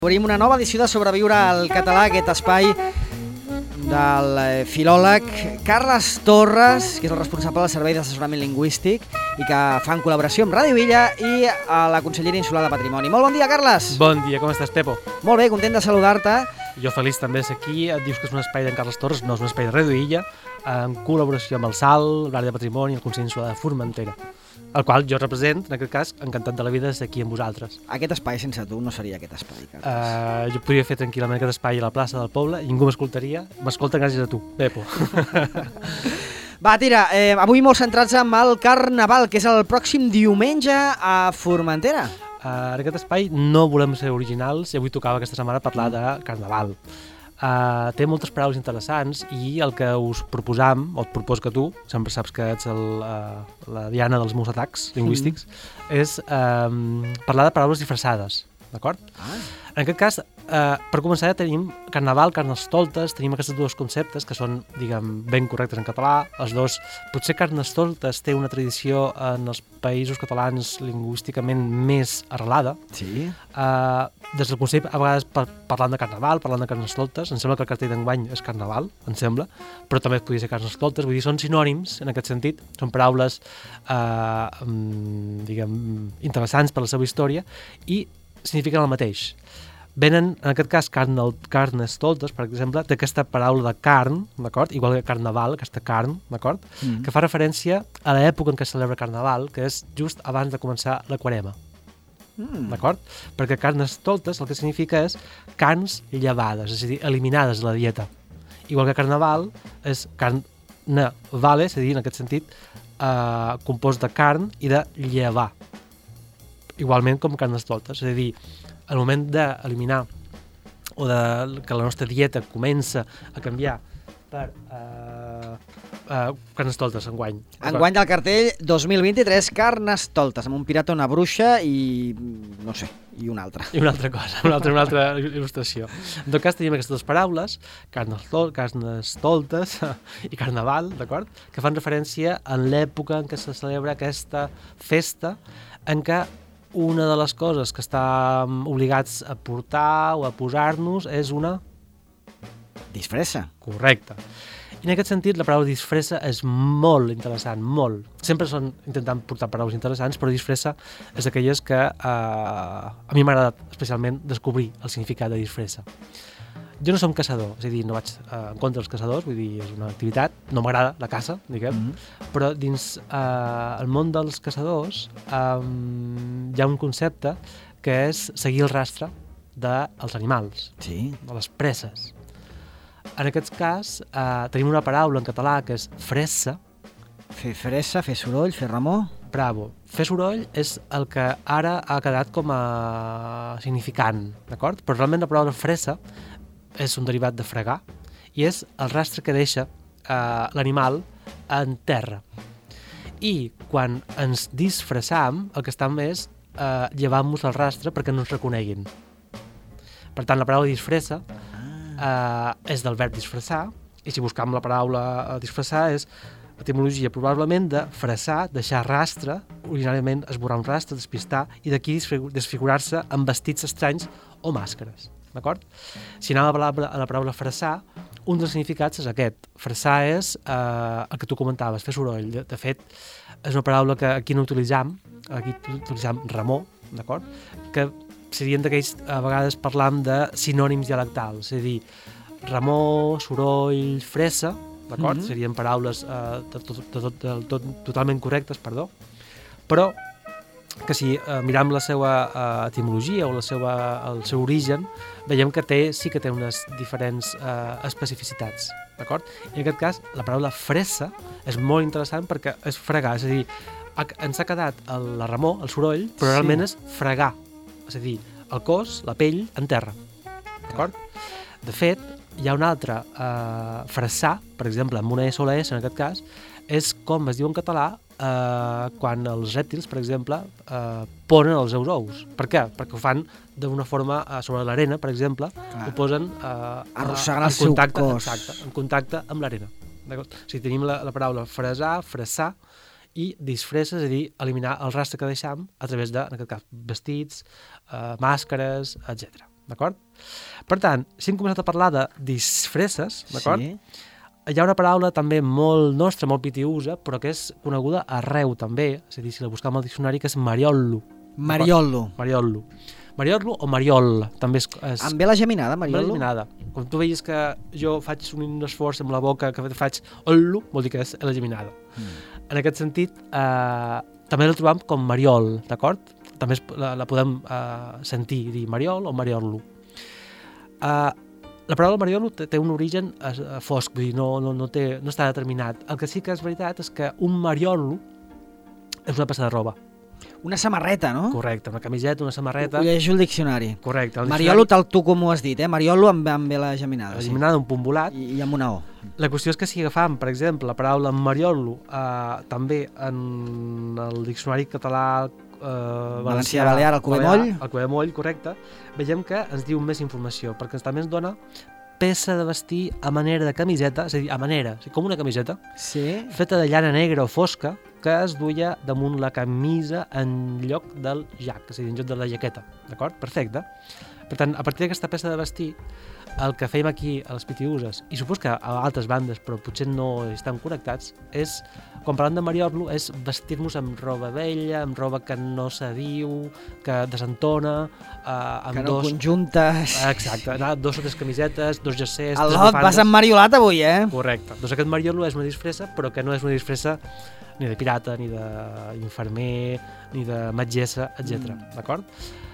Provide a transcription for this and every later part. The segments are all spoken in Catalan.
Obrim una nova edició de Sobreviure al català, aquest espai del filòleg Carles Torres, que és el responsable del Servei d'Assessorament Lingüístic i que fa en col·laboració amb Ràdio Illa i a la Conselleria Insular de Patrimoni. Molt bon dia, Carles! Bon dia, com estàs, Pepo? Molt bé, content de saludar-te. Jo feliç també de ser aquí. Et dius que és un espai d'en Carles Torres, no és un espai de Ràdio Illa, en col·laboració amb el SAL, l'Àrea de Patrimoni i el Consell Insular de Formentera, el qual jo represent, en aquest cas, encantat de la vida de ser aquí amb vosaltres. Aquest espai sense tu no seria aquest espai, Carles. Jo podria fer tranquil·lament aquest espai a la plaça del poble i ningú m'escoltaria. M'escolta gràcies a tu, Pepo. Va, tira, avui molt centrats amb el Carnaval, que és el pròxim diumenge a Formentera. En aquest espai no volem ser originals i avui tocava aquesta setmana parlar de Carnaval. Té moltes paraules interessants i el que us proposam, o et propos que tu, sempre saps que ets la diana dels meus atacs lingüístics, és parlar de paraules disfressades, d'acord? En aquest cas, per començar ja tenim Carnaval, Carnestoltes, tenim aquests dos conceptes que són, diguem, ben correctes en català. Els dos, potser Carnestoltes té una tradició en els països catalans lingüísticament més arrelada. Sí. Des del Consell, a vegades parlant de Carnaval, parlant de Carnestoltes, em sembla que el cartell d'enguany és Carnaval, em sembla, però també podria ser Carnestoltes, vull dir, són sinònims en aquest sentit, són paraules, diguem, interessants per la seva història i signifiquen el mateix. Venen, en aquest cas, Carnestoltes, per exemple, d'aquesta paraula de carn, d'acord? Igual que Carnaval, aquesta carn, d'acord? Que fa referència a l'època en què es celebra Carnaval, que és just abans de començar la Quarema. D'acord? Perquè Carnestoltes el que significa és carns llevades, és a dir, eliminades de la dieta. Igual que Carnaval és carnavale, és a dir, en aquest sentit, compost de carn i de llevar. Igualment com Carnestoltes, és a dir, al moment d'eliminar o que la nostra dieta comença a canviar per Carnestoltes enguany. Enguany del cartell 2023, Carnestoltes, amb un pirata, una bruixa i, no sé, i una altra. I una altra cosa, una altra il·lustració. En tot cas tenim aquestes dues paraules, Carnestoltes i Carnaval, d'acord? Que fan referència a l'època en què se celebra aquesta festa en què una de les coses que estem obligats a portar o a posar-nos és una... disfressa. Correcte. I en aquest sentit la paraula disfressa és molt interessant, molt. Sempre són intentant portar paraules interessants, però disfressa és d'aquelles que a mi m'ha agradat especialment descobrir el significat de disfressa. Jo no som caçador, és a dir, no vaig en contra dels caçadors, vull dir, és una activitat, no m'agrada la caça, diguem, però dins el món dels caçadors hi ha un concepte que és seguir el rastre dels animals, sí, de les preses. En aquest cas, tenim una paraula en català que és fressa. Fer fressa, fer soroll, fer remor. Bravo. Fer soroll és el que ara ha quedat com a significant, d'acord? Però realment la paraula fressa és un derivat de fregar i és el rastre que deixa l'animal en terra. I quan ens disfressam, el que estem és llevant-nos el rastre perquè no ens reconeguin. Per tant, la paraula disfressa és del verb disfressar, i si buscam la paraula disfressar és etimologia probablement de fressar, deixar rastre, originàriament esborrar un rastre, despistar, i d'aquí desfigurar-se amb vestits estranys o màscares. D'acord? Si anem a la paraula fressar, un dels significats és aquest. Fressar és el que tu comentaves, fer soroll. De fet, és una paraula que aquí no utilitzam, aquí utilitzam remor, d'acord? Que serien d'aquells, a vegades parlam de sinònims dialectals, és a dir, remor, soroll, fressa, d'acord? Serien paraules totalment correctes, perdó, però que si miram la seva etimologia o el seu origen, veiem que sí que té unes diferents especificitats, d'acord? I en aquest cas, la paraula fressa és molt interessant perquè és fregar, és a dir, ens ha quedat la remor, el soroll, però realment és fregar, és a dir, el cos, la pell, en terra, d'acord? De fet, hi ha un altre, fressar, per exemple, amb una S o la S en aquest cas, és com es diu en català quan els rèptils, per exemple, ponen els seus ous. Per què? Perquè ho fan d'una forma sobre l'arena, per exemple, ho posen arrossegant el seu cos. Exacte, en contacte amb l'arena. O sigui, tenim la paraula fresar, fressar i disfressa, és a dir, eliminar el rastre que deixam a través de, en aquest cas, vestits, màscares, etc. d'acord? Per tant, si hem començat a parlar de disfresses, d'acord? Sí. Hi ha una paraula també molt nostra, molt pitiusa, però que és coneguda arreu també, és a dir, si la buscam al diccionari, que és mariollo. Mariollo. Mariollo o mariol, també és... Amb ve la geminada, Amb la Mariollo? geminada. Com tu veies que jo faig un esforç amb la boca, que faig ollo, vol dir que és la geminada. En aquest sentit, també la trobam com mariol, d'acord? També la podem sentir, dir mariol o mariollo. La paraula mariollo té un origen fosc, vull dir, no està determinat. El que sí que és veritat és que un mariollo és una peça de roba. Una samarreta, no? Correcte, una camiseta, una samarreta. Ho llegeixo el diccionari. Correcte. Mariollo, tal tu com ho has dit, Mariollo amb ve la geminada. La geminada, un punt volat. I amb una O. La qüestió és que si agafam, per exemple, la paraula mariollo també en el diccionari català Valencià Balear, el Cubemoll. El Cubemoll, correcte, veiem que ens diu més informació, perquè també ens dona peça de vestir a manera de camiseta, és a dir, a manera, com una camiseta, Sí. feta de llana negra o fosca, que es duia damunt la camisa en lloc del jac, és a dir, en lloc de la jaqueta, d'acord? Perfecte. Per tant, a partir d'aquesta peça de vestir, el que fèiem aquí a les Pitiuses, i supos que a altres bandes, però potser no estan connectats, és, quan parlem de mariollo, és vestir-nos amb roba vella, amb roba que no s'adiu, que desentona, amb Que no conjuntes. Exacte, dos o tres camisetes, dos jacers, El tres Lot, bufandes. vas emmariolat avui, Correcte. Doncs aquest mariollo és una disfressa, però que no és una disfressa ni de pirata, ni d'infermer, ni de metgessa, etc. D'acord?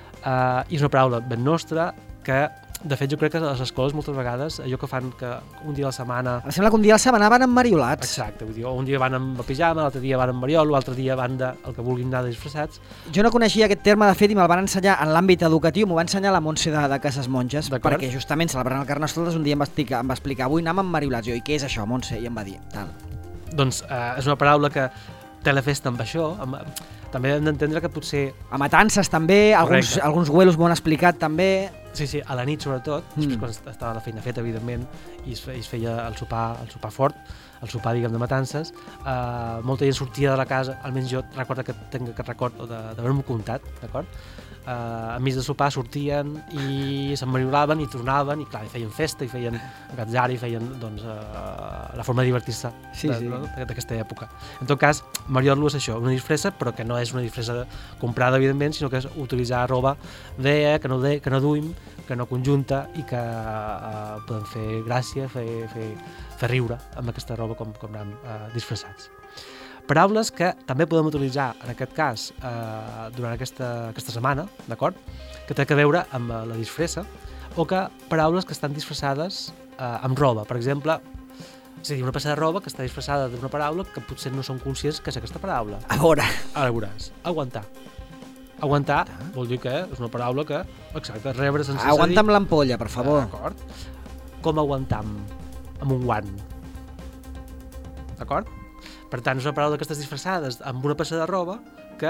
I és una paraula ben nostra que, de fet, jo crec que a les escoles moltes vegades allò que fan que un dia a la setmana... Em sembla que un dia a la setmana van emmariolats. Exacte, vull dir, un dia van amb pijama, l'altre dia van amb mariollo, l'altre dia van el que vulguin anar disfressats. Jo no coneixia aquest terme, de fet, i me'l van ensenyar en l'àmbit educatiu, m'ho va ensenyar la Montse de Cases Monges, perquè justament celebrant el Carnestoltes un dia em va explicar avui anàvem emmariolats, jo, i què és això, Montse? I em va dir, tal. Doncs és una paraula que té la festa amb això, també hem d'entendre que potser... A matances també, alguns güelos m'ho han explicat també. Sí, a la nit sobretot, després quan estava la feina feta, evidentment, i es feia el sopar fort, el sopar, diguem, de matances, molta gent sortia de la casa, almenys jo recordo que tinc aquest record d'haver-m'ho contat, d'acord? Enmig de sopar sortien i s'emmariolaven i tornaven, i clar, i feien festa, i feien gatzara, i feien, doncs, la forma de divertir-se d'aquesta època. En tot cas, mariollo és això, una disfressa, però que no és una disfressa comprada, evidentment, sinó que és utilitzar roba vella, que no duim, que no conjunta, i que podem fer gràcia, fer riure amb aquesta roba com anem disfressats. Paraules que també podem utilitzar, en aquest cas, durant aquesta setmana, d'acord? Que té a veure amb la disfressa, o que paraules que estan disfressades amb roba. Per exemple, és a dir, una peça de roba que està disfressada d'una paraula que potser no són conscients que és aquesta paraula. A veure. Ara veuràs. Aguantar. Aguantar vol dir que és una paraula que, exacte, rebre sense cedir. Aguanta'm l'ampolla, per favor. D'acord. Com aguantam? Amb un guant. D'acord? Per tant, és una paraula d'aquestes disfressades amb una peça de roba que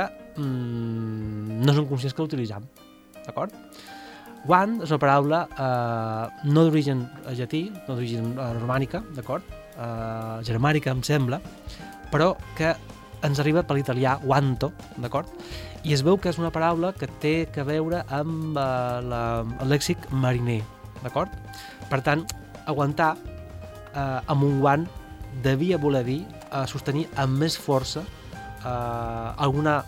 no són conscients que l'utilitzem. D'acord? Guant és una paraula no d'origen llatí, no d'origen romànica, d'acord? Germànica, em sembla, però que ens arriba per l'italià guanto, d'acord? I es veu que és una paraula que té a veure amb el lèxic mariner, d'acord? Per tant, aguantar amb un guant devia voler dir sostenir amb més força alguna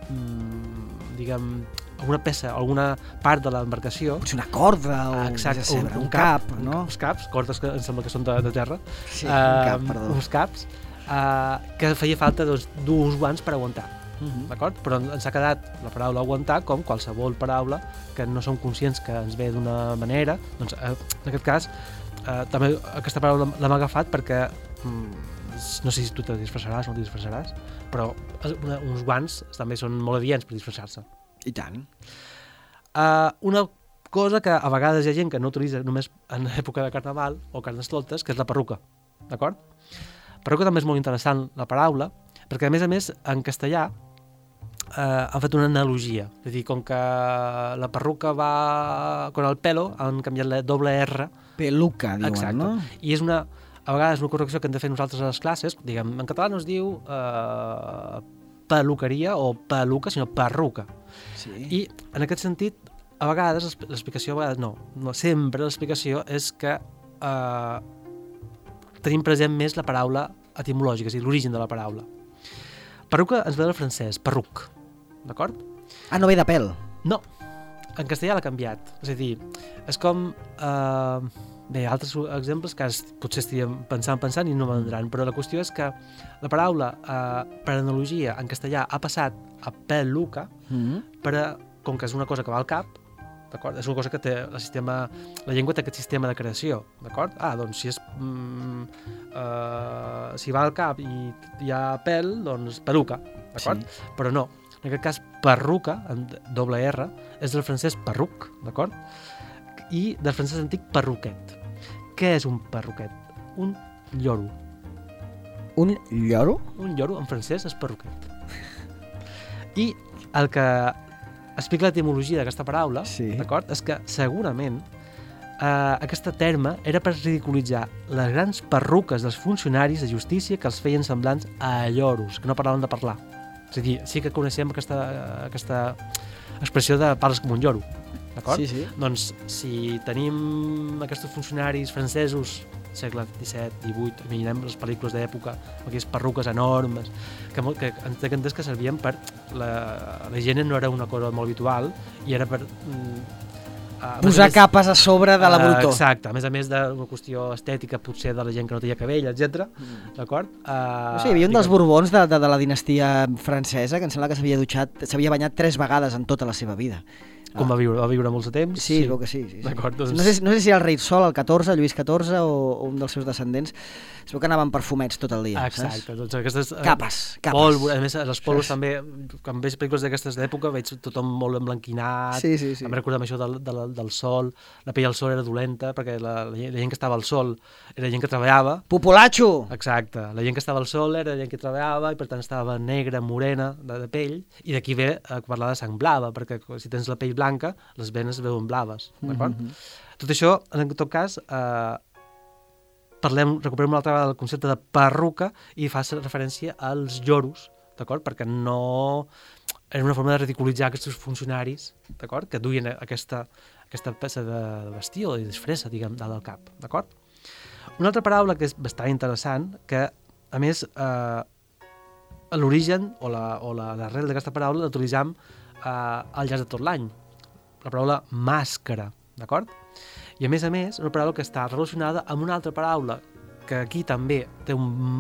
peça, alguna part de l'embarcació. Potser una corda o un cap, no? Uns caps, cordes que em sembla que són de terra. Sí, un cap, perdó. Uns caps que feia falta dur uns guants per aguantar. D'acord? Però ens ha quedat la paraula aguantar com qualsevol paraula que no som conscients que ens ve d'una manera. Doncs, en aquest cas, també aquesta paraula l'hem agafat perquè no sé si tu te disfressaràs o no te disfressaràs, però uns guants també són molt adients per disfressar-se. I tant. Una cosa que a vegades hi ha gent que no utilitza només en època de carnaval o carnestoltes, que és la perruca, d'acord? Perruca també és molt interessant la paraula, perquè a més en castellà han fet una analogia, és a dir, com que la perruca va con el pelo, han canviat la doble R. Peluca, diuen, exacte. No? I és a vegades una correcció que hem de fer nosaltres a les classes, diguem, en català no es diu peluqueria o peluca, sinó perruca. Sí. I en aquest sentit a vegades l'explicació, a vegades no sempre l'explicació és que tenim present més la paraula etimològica, és a dir, l'origen de la paraula. Perruca ens ve del francès, perruc, d'acord? Ah, no ve de pèl. No, en castellà l'ha canviat, és a dir, és com... Bé, altres exemples que potser estaríem pensant i no vendran, però la qüestió és que la paraula per analogia en castellà ha passat a peluca, com que és una cosa que va al cap, d'acord? És una cosa que té la llengua té aquest sistema de creació, d'acord? Doncs si si va al cap i hi ha pèl, doncs peluca, d'acord? Sí. Però no, en aquest cas perruca, amb doble R, és del francès perruc, d'acord? I del francès antic perruquet. Què és un perruquet? Un lloro. Un lloro? Un lloro en francès és perruquet. I el que explica l'etimologia d'aquesta paraula, d'acord, és que segurament aquesta terme era per ridiculitzar les grans perruques dels funcionaris de justícia que els feien semblants a lloros, que no parlaven de parlar. És a dir, sí que coneixem aquesta expressió de parles com un lloro, d'acord? Sí. Doncs si tenim aquests funcionaris francesos segle XVII, XVIII, imaginem les pel·lícules d'època, aquelles perruques enormes, que entenc que servien per... La higiene no era una cosa molt habitual i era per... posar capes a sobre de la brutor. Exacte, a més d'una qüestió estètica, potser de la gent que no tenia cabell, etc. D'acord? Hi havia un dels Borbons de la dinastia francesa que em sembla que s'havia banyat 3 vegades en tota la seva vida. Com va viure molts de temps? Sí, crec que sí. D'acord, doncs... no sé si era el rei Sol, el 14, Lluís XIV, o un dels seus descendents. Es veu que anaven perfumets tot el dia. Exacte, doncs aquestes... Capes. Pólvora, a més, les pòlvores també, quan veig pel·lícules d'aquestes d'època, veig tothom molt emblanquinat. Sí. Em recordo això del sol, la pell al sol era dolenta, perquè la gent que estava al sol era gent que treballava. Populacho! Exacte, la gent que estava al sol era gent que treballava i per tant estava negra, morena, de pell, i d'aquí ve parlar de sang blava, perquè si tens la pell blanca, les venes es veuen blaves, d'acord? Tot això, en tot cas, recuperem una altra vegada el concepte de perruca i fa referència als lloros, d'acord? Perquè no... Era una forma de ridiculitzar aquests funcionaris, d'acord? Que duien aquesta peça de vestir o de disfressa, diguem, dalt del cap, d'acord? Una altra paraula que és bastant interessant, que, a més, l'origen o l'arrel d'aquesta paraula l'utilitzam al llarg de tot l'any. La paraula màscara, d'acord? I a més, una paraula que està relacionada amb una altra paraula que aquí també té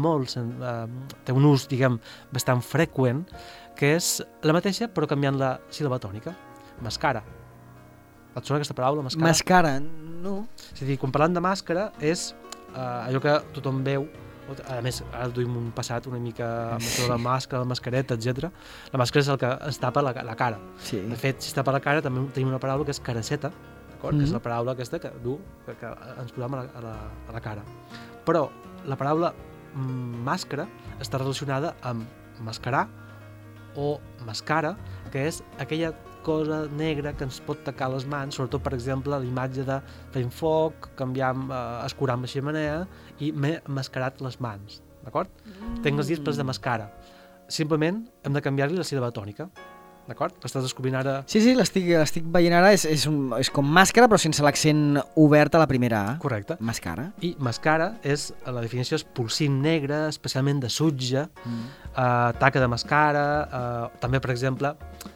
un ús, diguem, bastant freqüent, que és la mateixa però canviant la síl·laba tònica. Mascara. Et sona aquesta paraula, mascara? Mascara, no. És a dir, quan parlant de màscara és allò que tothom veu. A més, ara duim un passat una mica amb això de la màscara, la mascareta, etc. La màscara és el que es tapa la cara. Sí. De fet, si es tapa la cara també tenim una paraula que és caraceta, d'acord? Que és la paraula aquesta que ens posam a la cara. Però la paraula màscara està relacionada amb mascarar o mascara, que és aquella cosa negra que ens pot tacar les mans, sobretot, per exemple, la imatge de fent foc, escurar amb la xemeneia i m'he mascarat les mans, d'acord? Tenc els dits plens de mascara. Simplement hem de canviar-li la síl·laba tònica, d'acord? L'estàs descobrint ara... Sí, l'estic veient ara, és com màscara però sense l'accent obert a la primera A. Correcte. Mascara. I mascara la definició és polsim negre, especialment de sutge, taca de mascara, també, per exemple,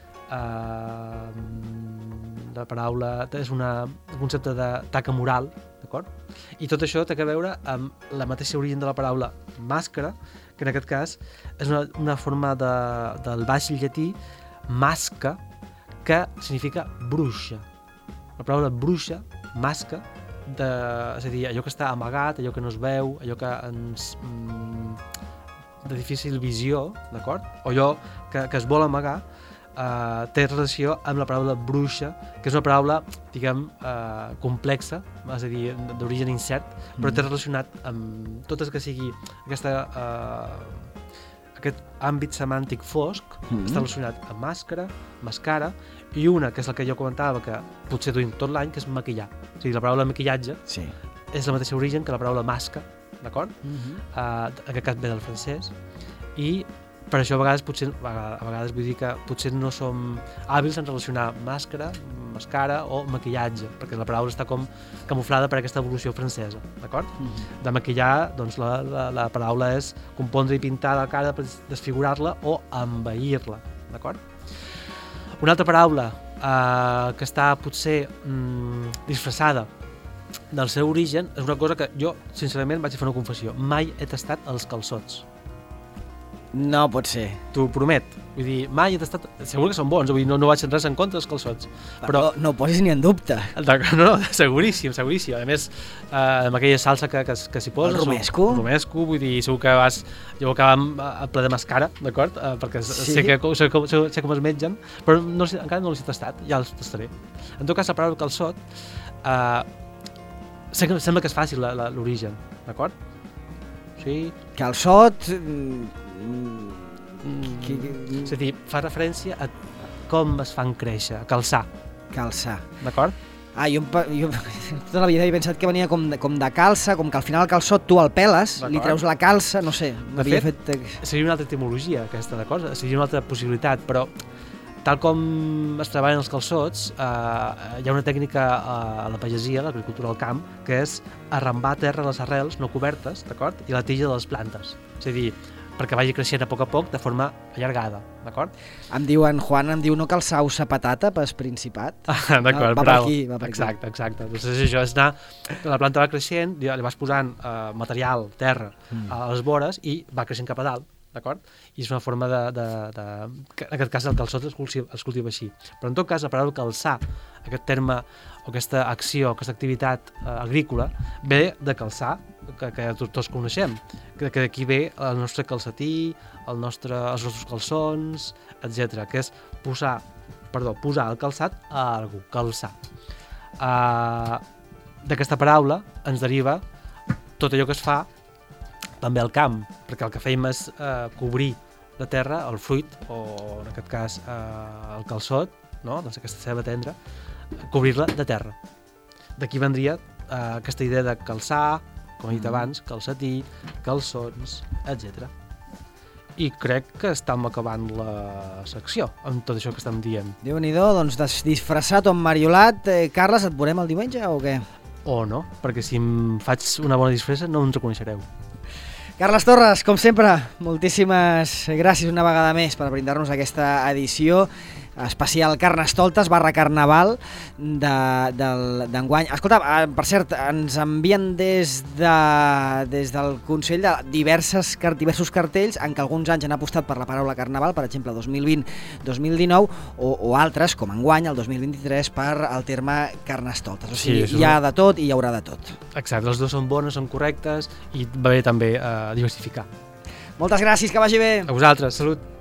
la paraula és un concepte de taca moral, d'acord? I tot això té a veure amb la mateixa origen de la paraula màscara, que en aquest cas és una forma del baix llatí masca, que significa bruixa. La paraula bruixa, masca, és a dir, allò que està amagat, allò que no es veu, allò que ens... de difícil visió, d'acord? O allò que es vol amagar, té relació amb la paraula bruixa, que és una paraula, diguem, complexa, és a dir, d'origen incert, però té relacionat amb tot el que sigui aquest àmbit semàntic fosc, està relacionat amb màscara, mascara, i una, que és la que jo comentava, que potser duim tot l'any, que és maquillar. O sigui, la paraula maquillatge és la mateixa origen que la paraula masca, d'acord? En aquest cas ve del francès, i per això a vegades vull dir que potser no som hàbils en relacionar màscara, mascara o maquillatge, perquè la paraula està com camuflada per aquesta evolució francesa, d'acord? De maquillar, doncs la paraula és compondre i pintar la cara per desfigurar-la o envair-la, d'acord? Una altra paraula que està potser disfressada del seu origen és una cosa que jo, sincerament, vaig fer una confessió. Mai he tastat els calçots. No pot ser. T'ho promet. Vull dir, mai he tastat... Segur que són bons, vull dir, no vaig res en contra dels calçots. Però no ho posis ni en dubte. No, seguríssim. A més, amb aquella salsa que s'hi posa... El romesco? Vull dir, segur que jo acabava ple de mascara, d'acord? Perquè sé com es mengen, però encara no els he tastat, ja els tastaré. En tot cas, la paraula calçot... Sembla que és fàcil l'origen, d'acord? Sí. Calçot... És a dir, fa referència a com es fan créixer, a calçar. Calçar. D'acord? Jo tota la vida he pensat que venia com de calça, com que al final el calçot tu el peles, li treus la calça, no sé. De fet, seria una altra etimologia aquesta, d'acord? Seria una altra possibilitat, però tal com es treballen els calçots, hi ha una tècnica a la pagesia, a l'agricultura al camp, que és arrambar a terra les arrels no cobertes, d'acord? I la tija de les plantes. És a dir, perquè vagi creixent a poc de forma allargada, d'acord? Juan em diu no calçau-se patata pel Principat. D'acord, va bravo. per aquí. Exacte. Doncs és això, és anar... La planta va creixent, li vas posant material, terra, a les vores i va creixent cap a dalt, d'acord? I és una forma en aquest cas el calçot es cultiva així. Però en tot cas, la paraula calçar, aquest terme o aquesta acció, aquesta activitat agrícola, ve de calçar, que tots coneixem, que d'aquí ve el nostre calcetí, els nostres calçons, etc. que és posar el calçat a algú, calçar. D'aquesta paraula ens deriva tot allò que es fa també al camp, perquè el que fèiem és cobrir la terra, el fruit, o en aquest cas el calçot, no? Doncs aquesta ceba tendra, cobrir-la de terra. D'aquí vendria aquesta idea de calçar, com he dit abans, calcetí, calçons, etc. I crec que estem acabant la secció amb tot això que estem dient. Déu-n'hi-do, doncs disfressat o emmariolat. Carles, et veurem el diumenge o què? O no, perquè si em faig una bona disfressa no ens reconeixereu. Carles Torres, com sempre, moltíssimes gràcies una vegada més per brindar-nos aquesta edició especial Carnestoltes /Carnaval d'enguany. Escolta, per cert, ens envien des del Consell de diversos cartells en què alguns anys han apostat per la paraula Carnaval, per exemple 2020-2019, o altres, com enguany, el 2023, per el terme Carnestoltes. O sigui, hi ha de tot i hi haurà de tot. Exacte, les dues són bones, són correctes i va bé també diversificar. Moltes gràcies, que vagi bé. A vosaltres, salut.